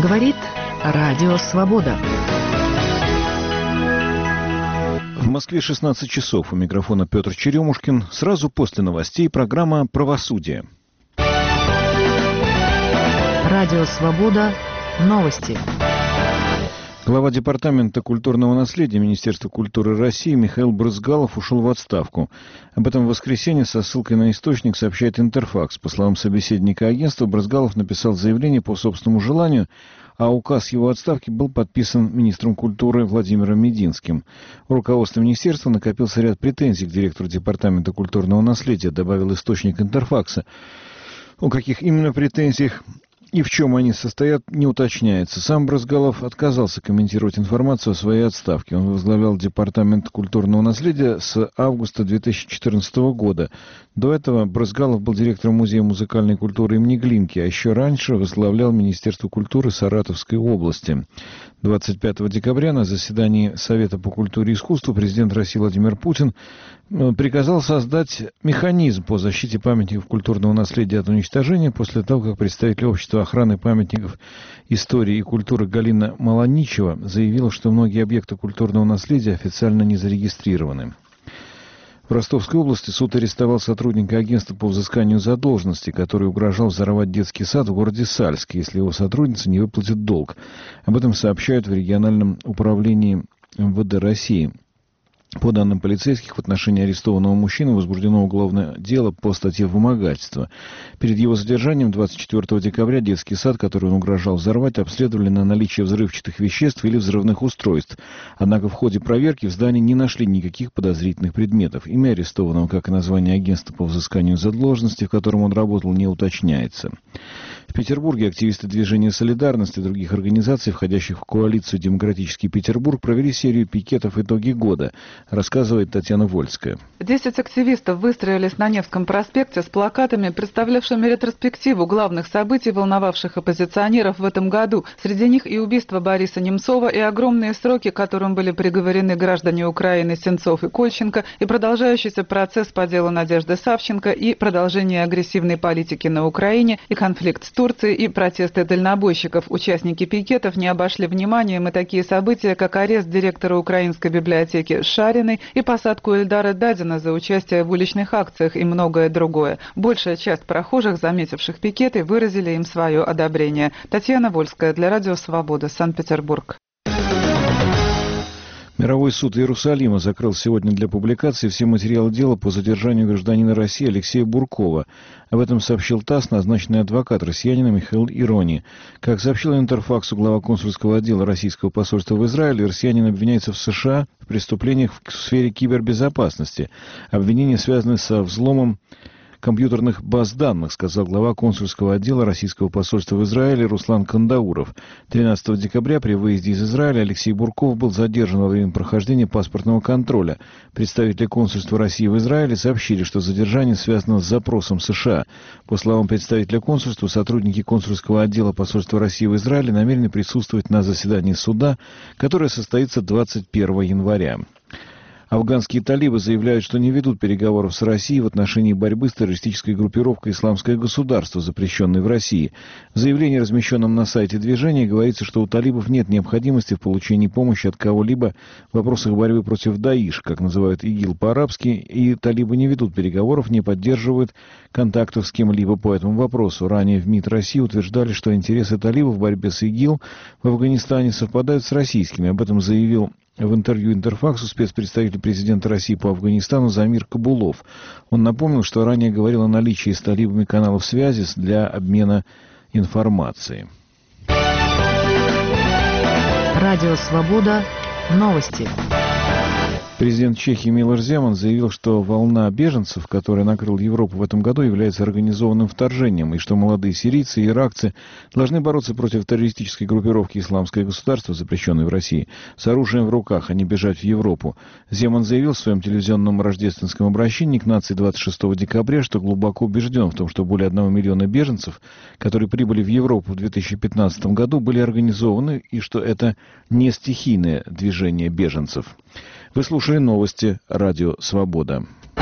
Говорит Радио Свобода. В Москве 16 часов. У микрофона Петр Черемушкин. Сразу после новостей программа «Правосудие». Радио Свобода. Новости. Глава Департамента культурного наследия Министерства культуры России Михаил Брызгалов ушел в отставку. Об этом в воскресенье со ссылкой на источник сообщает Интерфакс. По словам собеседника агентства, Брызгалов написал заявление по собственному желанию, а указ его отставки был подписан министром культуры Владимиром Мединским. У руководства министерства накопился ряд претензий к директору Департамента культурного наследия, добавил источник Интерфакса. О каких именно претензиях и в чем они состоят, не уточняется. Сам Брызгалов отказался комментировать информацию о своей отставке. Он возглавлял Департамент культурного наследия с августа 2014 года. До этого Брызгалов был директором Музея музыкальной культуры имени Глинки, а еще раньше возглавлял Министерство культуры Саратовской области. 25 декабря на заседании Совета по культуре и искусству президент России Владимир Путин приказал создать механизм по защите памятников культурного наследия от уничтожения после того, как представитель общества охраны памятников истории и культуры Галина Маланичева заявила, что многие объекты культурного наследия официально не зарегистрированы. В Ростовской области суд арестовал сотрудника агентства по взысканию задолженности, который угрожал взорвать детский сад в городе Сальск, если его сотрудница не выплатит долг. Об этом сообщают в региональном управлении МВД России. По данным полицейских, в отношении арестованного мужчины возбуждено уголовное дело по статье «Вымогательство». Перед его задержанием 24 декабря детский сад, который он угрожал взорвать, обследовали на наличие взрывчатых веществ или взрывных устройств. Однако в ходе проверки в здании не нашли никаких подозрительных предметов. Имя арестованного, как и название агентства по взысканию задолженности, в котором он работал, не уточняется. В Петербурге активисты движения «Солидарность» и других организаций, входящих в коалицию «Демократический Петербург», провели серию пикетов «Итоги года», рассказывает Татьяна Вольская. 10 активистов выстроились на Невском проспекте с плакатами, представлявшими ретроспективу главных событий, волновавших оппозиционеров в этом году. Среди них и убийство Бориса Немцова, и огромные сроки, к которым были приговорены граждане Украины Сенцов и Кольченко, и продолжающийся процесс по делу Надежды Савченко, и продолжение агрессивной политики на Украине, и конфликт с Турцией, и протесты дальнобойщиков. Участники пикетов не обошли вниманием и такие события, как арест директора Украинской библиотеки Шариной и посадку Эльдара Дадина за участие в уличных акциях и многое другое. Большая часть прохожих, заметивших пикеты, выразили им свое одобрение. Татьяна Вольская для Радио Свобода, Санкт-Петербург. Мировой суд Иерусалима закрыл сегодня для публикации все материалы дела по задержанию гражданина России Алексея Буркова. Об этом сообщил ТАСС, назначенный адвокат россиянина Михаил Ирони. Как сообщил Интерфаксу глава консульского отдела российского посольства в Израиле, россиянин обвиняется в США в преступлениях в сфере кибербезопасности. Обвинения связаны со взломом компьютерных баз данных, сказал глава консульского отдела российского посольства в Израиле Руслан Кандауров. 13 декабря при выезде из Израиля Алексей Бурков был задержан во время прохождения паспортного контроля. Представители консульства России в Израиле сообщили, что задержание связано с запросом США. По словам представителя консульства, сотрудники консульского отдела посольства России в Израиле намерены присутствовать на заседании суда, которое состоится 21 января. Афганские талибы заявляют, что не ведут переговоров с Россией в отношении борьбы с террористической группировкой «Исламское государство», запрещенной в России. В заявлении, размещенном на сайте движения, говорится, что у талибов нет необходимости в получении помощи от кого-либо в вопросах борьбы против Даиш, как называют ИГИЛ по-арабски, и талибы не ведут переговоров, не поддерживают контактов с кем-либо по этому вопросу. Ранее в МИД России утверждали, что интересы талибов в борьбе с ИГИЛ в Афганистане совпадают с российскими. Об этом заявил в интервью Интерфаксу спецпредставитель президента России по Афганистану Замир Кабулов. Он напомнил, что ранее говорил о наличии с талибами каналов связи для обмена информацией. Радио Свобода. Новости. Президент Чехии Милош Земан заявил, что волна беженцев, которая накрыла Европу в этом году, является организованным вторжением, и что молодые сирийцы и иракцы должны бороться против террористической группировки «Исламское государство», запрещенной в России, с оружием в руках, а не бежать в Европу. Земан заявил в своем телевизионном рождественском обращении к нации 26 декабря, что глубоко убежден в том, что более 1 миллиона беженцев, которые прибыли в Европу в 2015 году, были организованы, и что это не стихийное движение беженцев. Вы слушали новости «Радио Свобода».